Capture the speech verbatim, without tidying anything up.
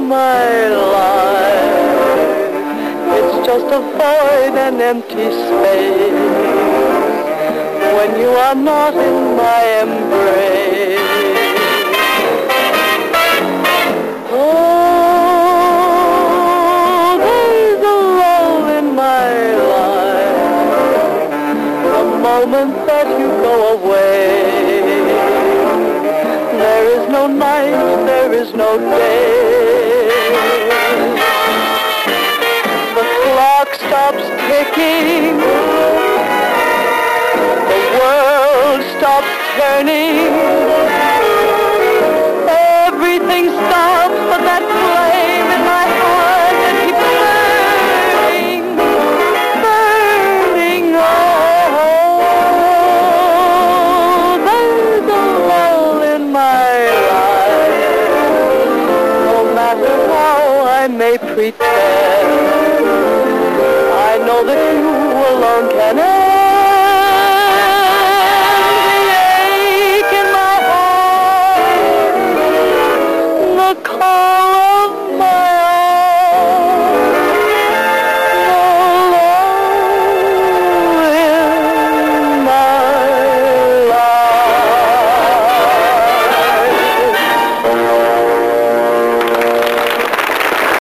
my life. It's just a void and empty space when you are not in my embrace. Oh, there's a lull in my life the moment that you go away. There is no night, there is no day. The clock stops ticking, the world stops turning. Everything stops but that flame in my heart that keeps burning, burning. Oh, there's a lull in my life. No matter how I may pretend, I know that you alone can end the ache in my heart, the call of my